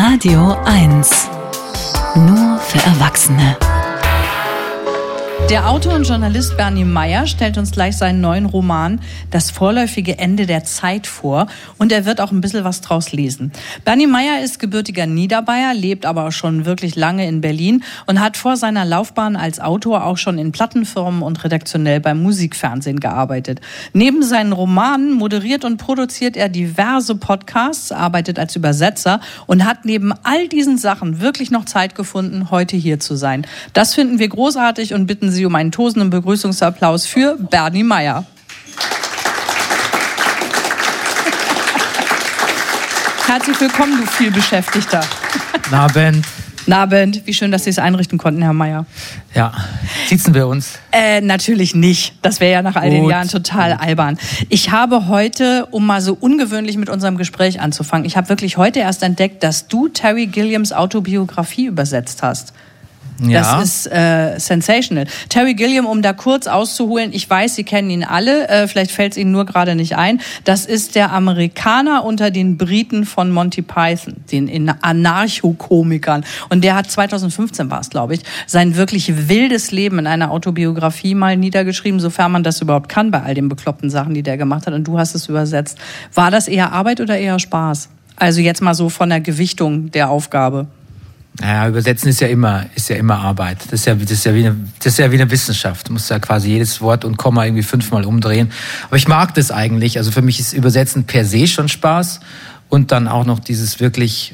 Radio 1. Nur für Erwachsene. Der Autor und Journalist Bernie Meyer stellt uns gleich seinen neuen Roman Das vorläufige Ende der Zeit vor und er wird auch ein bisschen was draus lesen. Bernie Meyer ist gebürtiger Niederbayer, lebt aber schon wirklich lange in Berlin und hat vor seiner Laufbahn als Autor auch schon in Plattenfirmen und redaktionell beim Musikfernsehen gearbeitet. Neben seinen Romanen moderiert und produziert er diverse Podcasts, arbeitet als Übersetzer und hat neben all diesen Sachen wirklich noch Zeit gefunden, heute hier zu sein. Das finden wir großartig und bitten Sie um einen tosenden Begrüßungsapplaus für Bernie Meyer. Herzlich willkommen, du vielbeschäftigter. Guten Abend. Wie schön, dass Sie es einrichten konnten, Herr Meyer. Ja, sitzen wir uns? Natürlich nicht. Das wäre ja nach all den Jahren total albern. Ich habe heute, um mal so ungewöhnlich mit unserem Gespräch anzufangen, ich habe wirklich heute erst entdeckt, dass du Terry Gilliams Autobiografie übersetzt hast. Ja. Das ist sensational. Terry Gilliam, um da kurz auszuholen, ich weiß, Sie kennen ihn alle, vielleicht fällt es Ihnen nur gerade nicht ein. Das ist der Amerikaner unter den Briten von Monty Python, den Anarchokomikern. Und der hat 2015 war es, glaube ich, sein wirklich wildes Leben in einer Autobiografie mal niedergeschrieben, sofern man das überhaupt kann bei all den bekloppten Sachen, die der gemacht hat. Und du hast es übersetzt. War das eher Arbeit oder eher Spaß? Also jetzt mal so von der Gewichtung der Aufgabe. Ja, übersetzen ist ja immer Arbeit. Das ist ja wie eine Wissenschaft. Du musst ja quasi jedes Wort und Komma irgendwie 5-mal umdrehen. Aber ich mag das eigentlich. Also für mich ist Übersetzen per se schon Spaß. Und dann auch noch dieses wirklich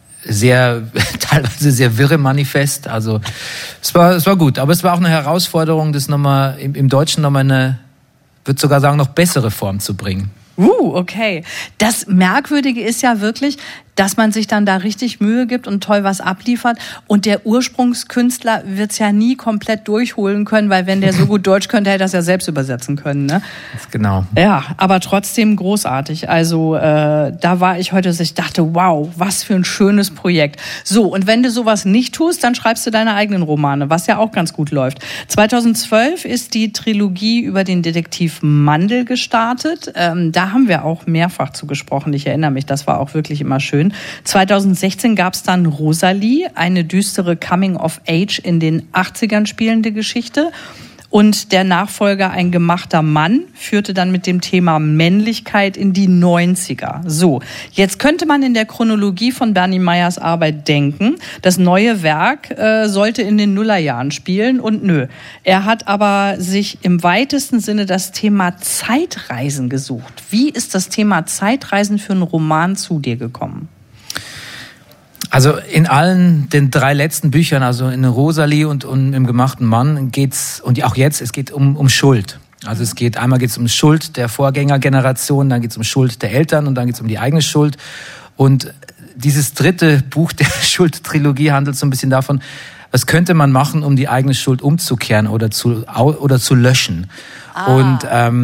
teilweise sehr wirre Manifest. Also es war gut. Aber es war auch eine Herausforderung, das nochmal im Deutschen nochmal eine, würde sogar sagen, noch bessere Form zu bringen. Okay. Das Merkwürdige ist ja wirklich, dass man sich dann da richtig Mühe gibt und toll was abliefert. Und der Ursprungskünstler wird es ja nie komplett durchholen können, weil wenn der so gut Deutsch könnte, hätte er das ja selbst übersetzen können. Ne? Genau. Ja, aber trotzdem großartig. Also da war ich heute, dass ich dachte, wow, was für ein schönes Projekt. So, und wenn du sowas nicht tust, dann schreibst du deine eigenen Romane, was ja auch ganz gut läuft. 2012 ist die Trilogie über den Detektiv Mandl gestartet. Da haben wir auch mehrfach zu gesprochen. Ich erinnere mich, das war auch wirklich immer schön. 2016 gab es dann Rosalie, eine düstere Coming-of-Age in den 80ern spielende Geschichte. Und der Nachfolger Ein gemachter Mann führte dann mit dem Thema Männlichkeit in die 90er. So, jetzt könnte man in der Chronologie von Bernie Meyers Arbeit denken, das neue Werk sollte in den Nullerjahren spielen und nö. Er hat aber sich im weitesten Sinne das Thema Zeitreisen gesucht. Wie ist das Thema Zeitreisen für einen Roman zu dir gekommen? Also in allen den 3 letzten Büchern, also in Rosalie und im gemachten Mann geht's, und auch jetzt, es geht um Schuld. Also einmal geht's um Schuld der Vorgängergeneration, dann geht's um Schuld der Eltern und dann geht's um die eigene Schuld. Und dieses 3. Buch der Schuldtrilogie handelt so ein bisschen davon, was könnte man machen, um die eigene Schuld umzukehren oder zu löschen. Und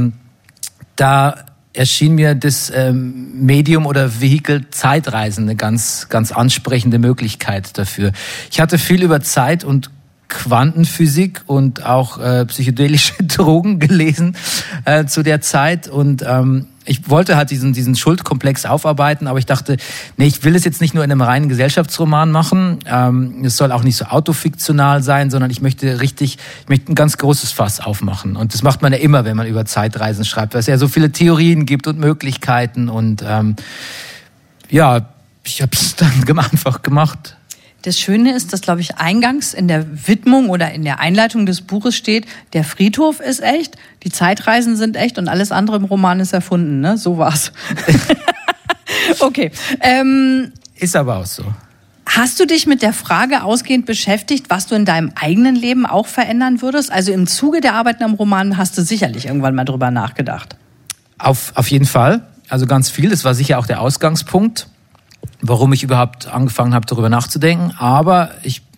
da erschien mir das Medium oder Vehikel Zeitreisen eine ganz, ganz ansprechende Möglichkeit dafür. Ich hatte viel über Zeit und Quantenphysik und auch psychedelische Drogen gelesen zu der Zeit und ich wollte halt diesen Schuldkomplex aufarbeiten, aber ich dachte, nee, ich will es jetzt nicht nur in einem reinen Gesellschaftsroman machen. Es soll auch nicht so autofiktional sein, sondern ich möchte ein ganz großes Fass aufmachen. Und das macht man ja immer, wenn man über Zeitreisen schreibt, weil es ja so viele Theorien gibt und Möglichkeiten. Und ich habe es dann einfach gemacht. Das Schöne ist, dass, glaube ich, eingangs in der Widmung oder in der Einleitung des Buches steht, der Friedhof ist echt, die Zeitreisen sind echt und alles andere im Roman ist erfunden, ne? So war's. Okay. Ist aber auch so. Hast du dich mit der Frage ausgehend beschäftigt, was du in deinem eigenen Leben auch verändern würdest? Also im Zuge der Arbeiten am Roman hast du sicherlich irgendwann mal drüber nachgedacht. Auf jeden Fall. Also ganz viel. Das war sicher auch der Ausgangspunkt, warum ich überhaupt angefangen habe, darüber nachzudenken. Aber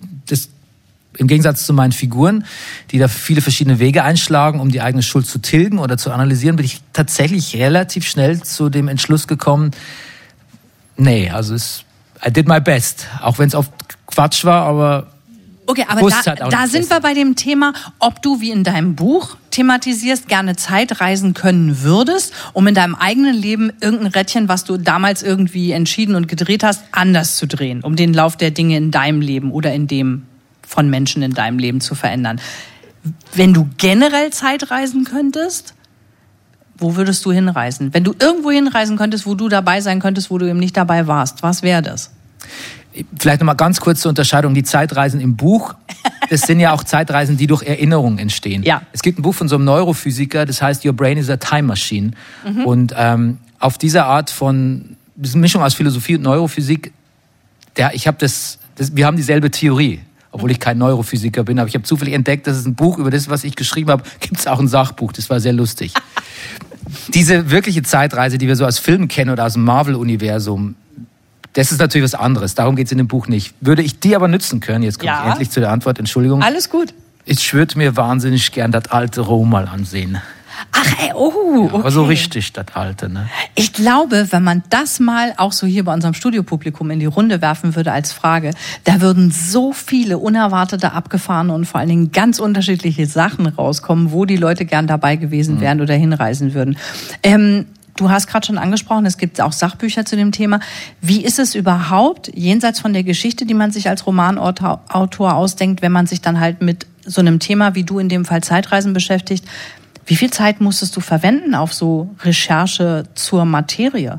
im Gegensatz zu meinen Figuren, die da viele verschiedene Wege einschlagen, um die eigene Schuld zu tilgen oder zu analysieren, bin ich tatsächlich relativ schnell zu dem Entschluss gekommen, nee, also I did my best. Auch wenn es oft Quatsch war, aber Okay, aber da sind wir bei dem Thema, ob du wie in deinem Buch thematisierst, gerne Zeitreisen können würdest, um in deinem eigenen Leben irgendein Rädchen, was du damals irgendwie entschieden und gedreht hast, anders zu drehen, um den Lauf der Dinge in deinem Leben oder in dem von Menschen in deinem Leben zu verändern. Wenn du generell Zeitreisen könntest, wo würdest du hinreisen? Wenn du irgendwo hinreisen könntest, wo du dabei sein könntest, wo du eben nicht dabei warst, was wäre das? Vielleicht nochmal ganz kurz zur Unterscheidung. Die Zeitreisen im Buch, das sind ja auch Zeitreisen, die durch Erinnerungen entstehen. Ja. Es gibt ein Buch von so einem Neurophysiker, das heißt Your Brain is a Time Machine. Und auf dieser Art von, das ist eine Mischung aus Philosophie und Neurophysik, wir haben dieselbe Theorie. Obwohl ich kein Neurophysiker bin, aber ich habe zufällig entdeckt, dass es ein Buch über das, was ich geschrieben habe, gibt es auch ein Sachbuch. Das war sehr lustig. Diese wirkliche Zeitreise, die wir so aus Filmen kennen oder aus dem Marvel-Universum, das ist natürlich was anderes. Darum geht es in dem Buch nicht. Würde ich die aber nützen können, jetzt komme ich endlich zu der Antwort, Entschuldigung. Alles gut. Ich würde mir wahnsinnig gern das alte Rom mal ansehen. Ach, okay. Aber so richtig, das alte, ne? Ich glaube, wenn man das mal auch so hier bei unserem Studiopublikum in die Runde werfen würde als Frage, da würden so viele unerwartete, abgefahrene und vor allen Dingen ganz unterschiedliche Sachen rauskommen, wo die Leute gern dabei gewesen wären oder hinreisen würden. Du hast gerade schon angesprochen, es gibt auch Sachbücher zu dem Thema. Wie ist es überhaupt, jenseits von der Geschichte, die man sich als Romanautor ausdenkt, wenn man sich dann halt mit so einem Thema wie du in dem Fall Zeitreisen beschäftigt? Wie viel Zeit musstest du verwenden auf so Recherche zur Materie?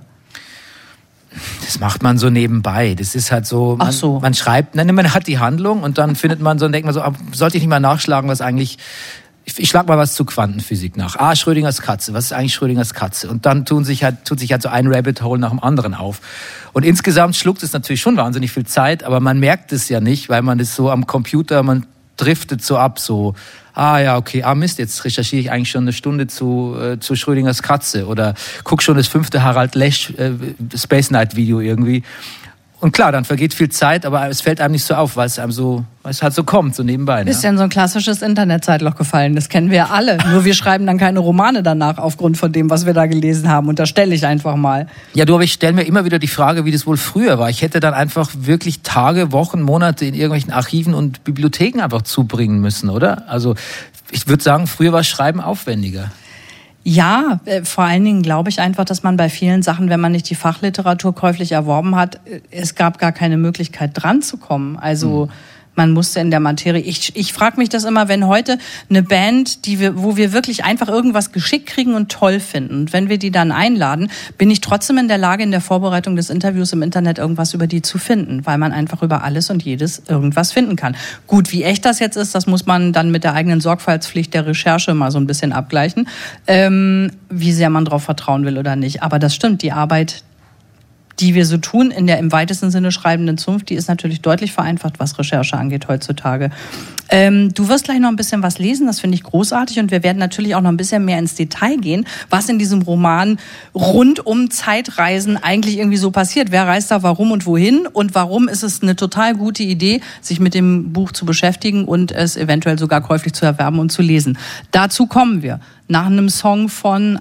Das macht man so nebenbei. Das ist halt so, man schreibt, man hat die Handlung und dann findet man so und denkt man so, sollte ich nicht mal nachschlagen, was eigentlich... Ich schlag mal was zu Quantenphysik nach. Schrödingers Katze. Was ist eigentlich Schrödingers Katze? Und dann tut sich halt so ein Rabbit Hole nach dem anderen auf. Und insgesamt schluckt es natürlich schon wahnsinnig viel Zeit, aber man merkt es ja nicht, weil man das so am Computer, man driftet so ab, so, Mist, jetzt recherchiere ich eigentlich schon eine Stunde zu Schrödingers Katze oder guck schon das 5. Harald Lesch Space Night Video irgendwie. Und klar, dann vergeht viel Zeit, aber es fällt einem nicht so auf, weil es halt so kommt, so nebenbei. Ist ja in so ein klassisches Internetzeitloch gefallen, das kennen wir ja alle. Nur wir schreiben dann keine Romane danach aufgrund von dem, was wir da gelesen haben. Unterstelle ich einfach mal. Ja, aber ich stelle mir immer wieder die Frage, wie das wohl früher war. Ich hätte dann einfach wirklich Tage, Wochen, Monate in irgendwelchen Archiven und Bibliotheken einfach zubringen müssen, oder? Also ich würde sagen, früher war Schreiben aufwendiger. Ja, vor allen Dingen glaube ich einfach, dass man bei vielen Sachen, wenn man nicht die Fachliteratur käuflich erworben hat, es gab gar keine Möglichkeit dran zu kommen. Also man musste in der Materie. Ich frage mich das immer, wenn heute eine Band, wo wir wirklich einfach irgendwas geschickt kriegen und toll finden, und wenn wir die dann einladen, bin ich trotzdem in der Lage, in der Vorbereitung des Interviews im Internet irgendwas über die zu finden, weil man einfach über alles und jedes irgendwas finden kann. Gut, wie echt das jetzt ist, das muss man dann mit der eigenen Sorgfaltspflicht der Recherche mal so ein bisschen abgleichen, wie sehr man drauf vertrauen will oder nicht. Aber das stimmt, die Arbeit, die wir so tun, in der im weitesten Sinne schreibenden Zunft, die ist natürlich deutlich vereinfacht, was Recherche angeht heutzutage. Du wirst gleich noch ein bisschen was lesen, das finde ich großartig, und wir werden natürlich auch noch ein bisschen mehr ins Detail gehen, was in diesem Roman rund um Zeitreisen eigentlich irgendwie so passiert. Wer reist da warum und wohin, und warum ist es eine total gute Idee, sich mit dem Buch zu beschäftigen und es eventuell sogar käuflich zu erwerben und zu lesen. Dazu kommen wir nach einem Song von,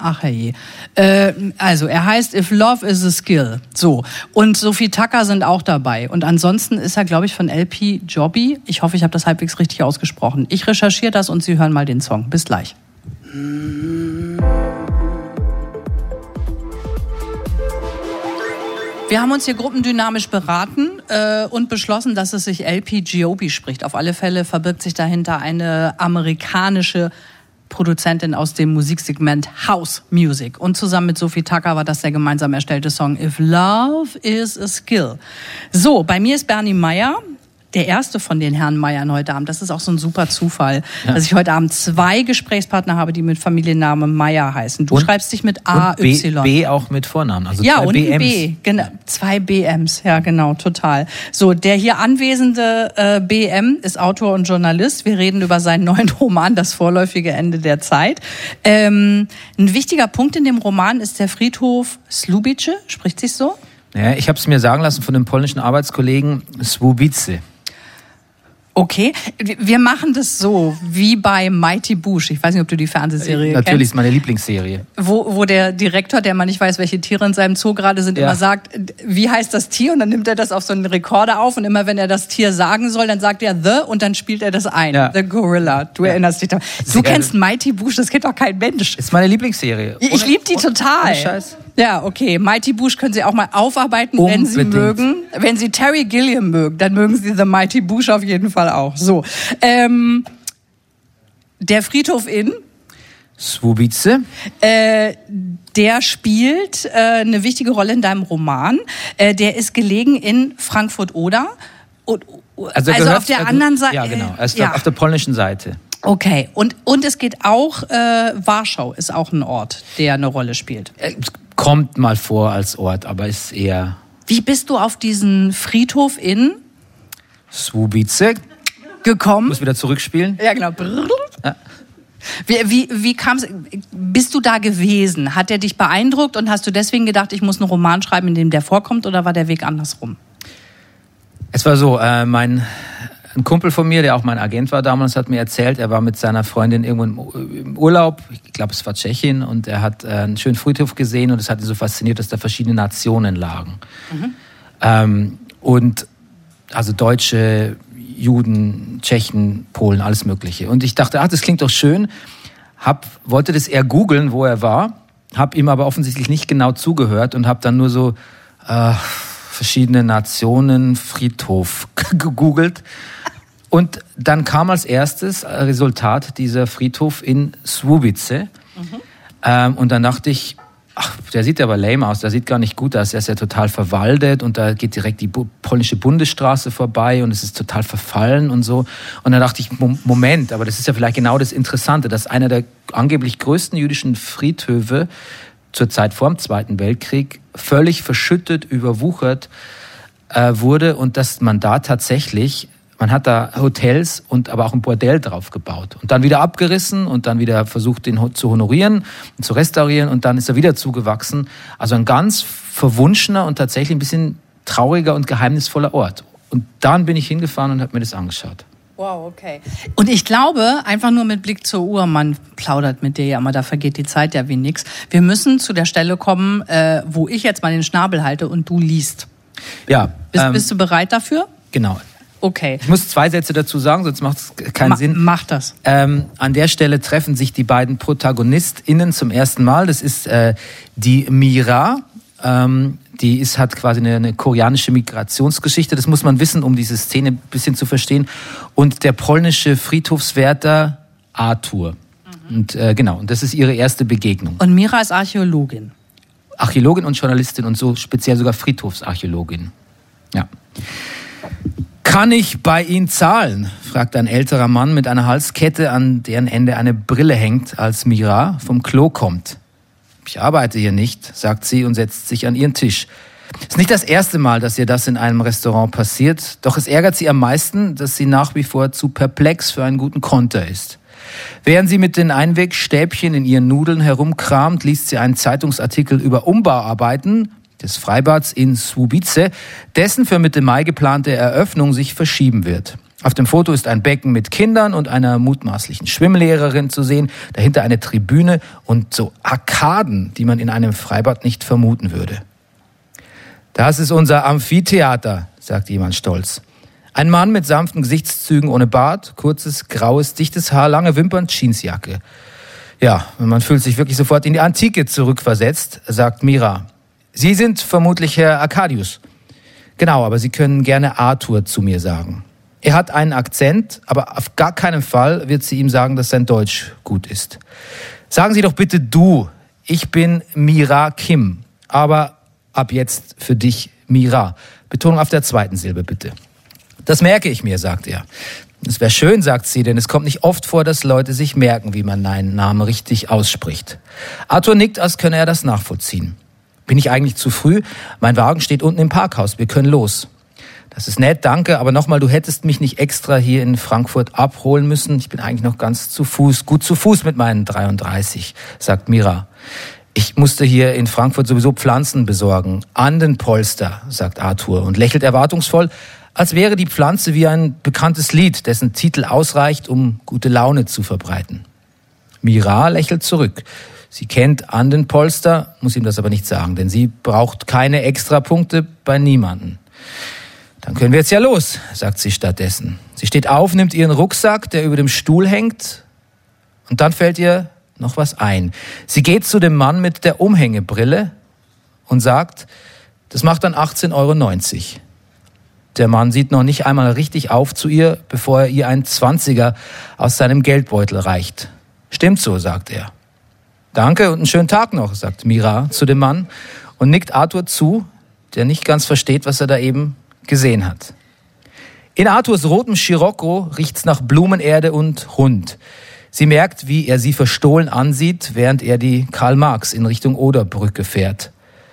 also er heißt If Love is a Skill. So. Und Sophie Tucker sind auch dabei. Und ansonsten ist er, glaube ich, von LP Giobbi. Ich hoffe, ich habe das halbwegs richtig ausgesprochen. Ich recherchiere das und Sie hören mal den Song. Bis gleich. Wir haben uns hier gruppendynamisch beraten und beschlossen, dass es sich LP Giobbi spricht. Auf alle Fälle verbirgt sich dahinter eine amerikanische Produzentin aus dem Musiksegment House Music. Und zusammen mit Sophie Tucker war das der gemeinsam erstellte Song If Love is a Skill. So, bei mir ist Bernie Meyer, der erste von den Herren Meyern heute Abend. Das ist auch so ein super Zufall, dass ich heute Abend 2 Gesprächspartner habe, die mit Familiennamen Meyer heißen. Du schreibst dich mit A-Y. Und B auch mit Vornamen. Also ja, 2 und BMs. B, genau, 2 BMs, ja genau, total. So, der hier anwesende BM ist Autor und Journalist. Wir reden über seinen neuen Roman, Das vorläufige Ende der Zeit. Ein wichtiger Punkt in dem Roman ist der Friedhof Słubice, spricht sich so? Ja, ich habe es mir sagen lassen von dem polnischen Arbeitskollegen Słubice. Okay, wir machen das so, wie bei Mighty Boosh. Ich weiß nicht, ob du die Fernsehserie kennst. Natürlich ist meine Lieblingsserie. Wo der Direktor, der man nicht weiß, welche Tiere in seinem Zoo gerade sind, immer sagt, wie heißt das Tier? Und dann nimmt er das auf so einen Rekorder auf und immer, wenn er das Tier sagen soll, dann sagt er The und dann spielt er das ein. Ja. The Gorilla. Du erinnerst dich daran. Du kennst Mighty Boosh, das kennt doch kein Mensch. Ist meine Lieblingsserie. Ich liebe die total. Ohne Scheiß. Ja, okay. Mighty Boosh können Sie auch mal aufarbeiten, wenn Sie mögen. Wenn Sie Terry Gilliam mögen, dann mögen Sie The Mighty Boosh auf jeden Fall auch. So, der Friedhof in Słubice. Der spielt eine wichtige Rolle in deinem Roman. Der ist gelegen in Frankfurt-Oder. Also auf der anderen Seite. Ja, genau. Auf der polnischen Seite. Okay, und es geht auch, Warschau ist auch ein Ort, der eine Rolle spielt. Kommt mal vor als Ort, aber ist eher... Wie bist du auf diesen Friedhof in Słubice gekommen? Muss wieder zurückspielen. Ja, genau. Ja. Wie kam's? Bist du da gewesen? Hat der dich beeindruckt und hast du deswegen gedacht, ich muss einen Roman schreiben, in dem der vorkommt, oder war der Weg andersrum? Es war so, ein Kumpel von mir, der auch mein Agent war damals, hat mir erzählt, er war mit seiner Freundin irgendwo im Urlaub, ich glaube es war Tschechien, und er hat einen schönen Friedhof gesehen und es hat ihn so fasziniert, dass da verschiedene Nationen lagen. Und also Deutsche, Juden, Tschechen, Polen, alles Mögliche. Und ich dachte, das klingt doch schön, wollte das eher googeln, wo er war, habe ihm aber offensichtlich nicht genau zugehört und habe dann nur so verschiedene Nationen Friedhof gegoogelt. Und dann kam als erstes Resultat dieser Friedhof in Słubice. Und dann dachte ich, der sieht aber lame aus, der sieht gar nicht gut aus, er ist ja total verwaldet und da geht direkt die polnische Bundesstraße vorbei und es ist total verfallen und so. Und dann dachte ich, Moment, aber das ist ja vielleicht genau das Interessante, dass einer der angeblich größten jüdischen Friedhöfe zur Zeit vor dem Zweiten Weltkrieg völlig verschüttet, überwuchert wurde und dass man da tatsächlich, man hat da Hotels und aber auch ein Bordell drauf gebaut und dann wieder abgerissen und dann wieder versucht, den zu honorieren und zu restaurieren und dann ist er wieder zugewachsen. Also ein ganz verwunschener und tatsächlich ein bisschen trauriger und geheimnisvoller Ort. Und dann bin ich hingefahren und habe mir das angeschaut. Wow, okay. Und ich glaube, einfach nur mit Blick zur Uhr, man plaudert mit dir ja immer, da vergeht die Zeit ja wie nix. Wir müssen zu der Stelle kommen, wo ich jetzt mal den Schnabel halte und du liest. Ja. Bist du bereit dafür? Genau. Okay. Ich muss 2 Sätze dazu sagen, sonst macht es keinen Sinn. Mach das. An der Stelle treffen sich die beiden ProtagonistInnen zum ersten Mal. Das ist die Mira. Die hat quasi eine koreanische Migrationsgeschichte. Das muss man wissen, um diese Szene ein bisschen zu verstehen. Und der polnische Friedhofswärter Arthur. Und genau, und das ist ihre erste Begegnung. Und Mira ist Archäologin. Archäologin und Journalistin und so speziell sogar Friedhofsarchäologin. Ja. Kann ich bei Ihnen zahlen? Fragt ein älterer Mann mit einer Halskette, an deren Ende eine Brille hängt, als Mira vom Klo kommt. Ich arbeite hier nicht, sagt sie und setzt sich an ihren Tisch. Es ist nicht das erste Mal, dass ihr das in einem Restaurant passiert, doch es ärgert sie am meisten, dass sie nach wie vor zu perplex für einen guten Konter ist. Während sie mit den Einwegstäbchen in ihren Nudeln herumkramt, liest sie einen Zeitungsartikel über Umbauarbeiten des Freibads in Słubice, dessen für Mitte Mai geplante Eröffnung sich verschieben wird. Auf dem Foto ist ein Becken mit Kindern und einer mutmaßlichen Schwimmlehrerin zu sehen, dahinter eine Tribüne und so Arkaden, die man in einem Freibad nicht vermuten würde. Das ist unser Amphitheater, sagt jemand stolz. Ein Mann mit sanften Gesichtszügen ohne Bart, kurzes, graues, dichtes Haar, lange Wimpern, Jeansjacke. Ja, man fühlt sich wirklich sofort in die Antike zurückversetzt, sagt Mira. Sie sind vermutlich Herr Arkadius. Genau, aber Sie können gerne Arthur zu mir sagen. Er hat einen Akzent, aber auf gar keinen Fall wird sie ihm sagen, dass sein Deutsch gut ist. Sagen Sie doch bitte du. Ich bin Mira Kim, aber ab jetzt für dich Mira. Betonung auf der zweiten Silbe, bitte. Das merke ich mir, sagt er. Es wäre schön, sagt sie, denn es kommt nicht oft vor, dass Leute sich merken, wie man meinen Namen richtig ausspricht. Arthur nickt, als könne er das nachvollziehen. Bin ich eigentlich zu früh? Mein Wagen steht unten im Parkhaus, wir können los. Das ist nett, danke, aber nochmal, du hättest mich nicht extra hier in Frankfurt abholen müssen. Ich bin eigentlich noch ganz gut zu Fuß mit meinen 33, sagt Mira. Ich musste hier in Frankfurt sowieso Pflanzen besorgen. An den Polster, sagt Arthur und lächelt erwartungsvoll. Als wäre die Pflanze wie ein bekanntes Lied, dessen Titel ausreicht, um gute Laune zu verbreiten. Mira lächelt zurück. Sie kennt Andenpolster, muss ihm das aber nicht sagen, denn sie braucht keine Extrapunkte bei niemanden. Dann können wir jetzt ja los, sagt sie stattdessen. Sie steht auf, nimmt ihren Rucksack, der über dem Stuhl hängt, und dann fällt ihr noch was ein. Sie geht zu dem Mann mit der Umhängebrille und sagt, das macht dann 18,90 €. Der Mann sieht noch nicht einmal richtig auf zu ihr, bevor er ihr einen 20er aus seinem Geldbeutel reicht. Stimmt so, sagt er. Danke und einen schönen Tag noch, sagt Mira zu dem Mann und nickt Arthur zu, der nicht ganz versteht, was er da eben gesehen hat. In Arthurs rotem Scirocco riecht's nach Blumenerde und Hund. Sie merkt, wie er sie verstohlen ansieht, während er die Karl Marx in Richtung Oderbrücke fährt.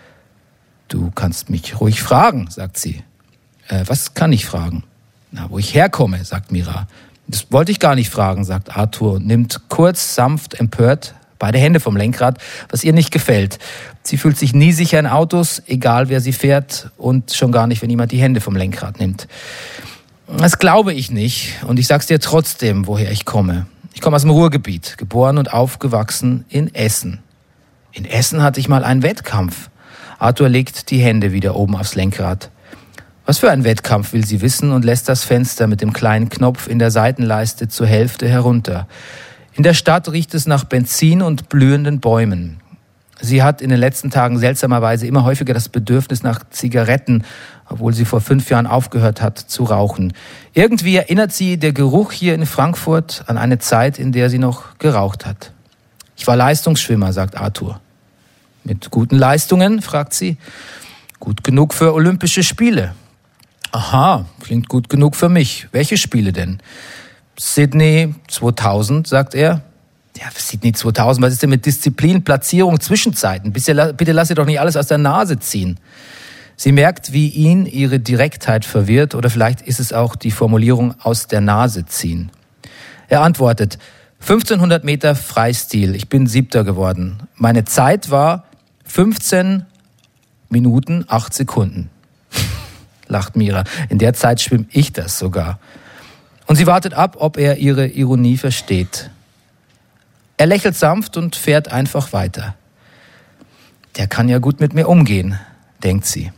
Du kannst mich ruhig fragen, sagt sie. Was kann ich fragen? Na, wo ich herkomme, sagt Mira. Das wollte ich gar nicht fragen, sagt Arthur und nimmt kurz, sanft, empört beide Hände vom Lenkrad, was ihr nicht gefällt. Sie fühlt sich nie sicher in Autos, egal wer sie fährt und schon gar nicht, wenn jemand die Hände vom Lenkrad nimmt. Das glaube ich nicht und ich sag's dir trotzdem, woher ich komme. Ich komme aus dem Ruhrgebiet, geboren und aufgewachsen in Essen. In Essen hatte ich mal einen Wettkampf. Arthur legt die Hände wieder oben aufs Lenkrad. Was für ein Wettkampf, will sie wissen und lässt das Fenster mit dem kleinen Knopf in der Seitenleiste zur Hälfte herunter. In der Stadt riecht es nach Benzin und blühenden Bäumen. Sie hat in den letzten Tagen seltsamerweise immer häufiger das Bedürfnis nach Zigaretten, obwohl sie vor 5 Jahren aufgehört hat zu rauchen. Irgendwie erinnert sie der Geruch hier in Frankfurt an eine Zeit, in der sie noch geraucht hat. Ich war Leistungsschwimmer, sagt Arthur. Mit guten Leistungen, fragt sie. Gut genug für Olympische Spiele. Aha, klingt gut genug für mich. Welche Spiele denn? Sydney 2000, sagt er. Ja, Sydney 2000, was ist denn mit Disziplin, Platzierung, Zwischenzeiten? Bitte lass ihr doch nicht alles aus der Nase ziehen. Sie merkt, wie ihn ihre Direktheit verwirrt, oder vielleicht ist es auch die Formulierung aus der Nase ziehen. Er antwortet, 1500 Meter Freistil, ich bin 7. geworden. Meine Zeit war 15 Minuten 8 Sekunden. Lacht Mira. In der Zeit schwimme ich das sogar. Und sie wartet ab, ob er ihre Ironie versteht. Er lächelt sanft und fährt einfach weiter. Der kann ja gut mit mir umgehen, denkt sie.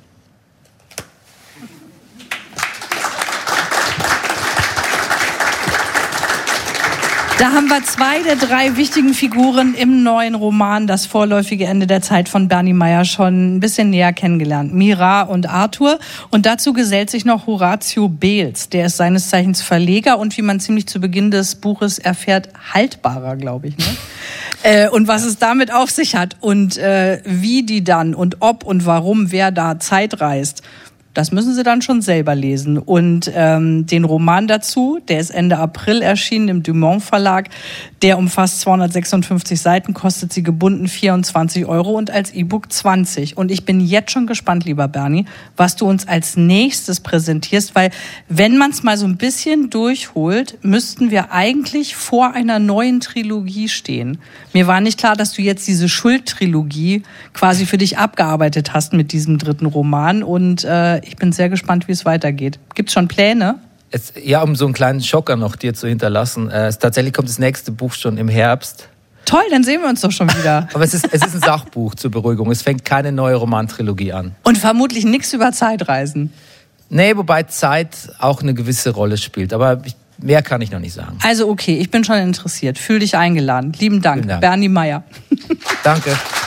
Da haben wir 2 der 3 wichtigen Figuren im neuen Roman Das vorläufige Ende der Zeit von Bernie Meyer schon ein bisschen näher kennengelernt. Mira und Arthur. Und dazu gesellt sich noch Horatio Beels. Der ist seines Zeichens Verleger und, wie man ziemlich zu Beginn des Buches erfährt, Haltbarer, glaube ich. Ne? Und was es damit auf sich hat und wie die dann und ob und warum wer da Zeit reist, das müssen Sie dann schon selber lesen. Und den Roman dazu, der ist Ende April erschienen im Dumont Verlag, der umfasst 256 Seiten, kostet sie gebunden 24 € und als E-Book 20. Und ich bin jetzt schon gespannt, lieber Bernie, was du uns als nächstes präsentierst, weil wenn man es mal so ein bisschen durchholt, müssten wir eigentlich vor einer neuen Trilogie stehen. Mir war nicht klar, dass du jetzt diese Schuld-Trilogie quasi für dich abgearbeitet hast mit diesem 3. Roman und ich bin sehr gespannt, wie es weitergeht. Gibt's schon Pläne? Ja, um so einen kleinen Schocker noch dir zu hinterlassen. Tatsächlich kommt das nächste Buch schon im Herbst. Toll, dann sehen wir uns doch schon wieder. Aber es ist ein Sachbuch zur Beruhigung. Es fängt keine neue Romantrilogie an. Und vermutlich nichts über Zeitreisen. Nee, wobei Zeit auch eine gewisse Rolle spielt. Aber mehr kann ich noch nicht sagen. Also okay, ich bin schon interessiert. Fühl dich eingeladen. Lieben Dank. Bernie Meyer. Danke.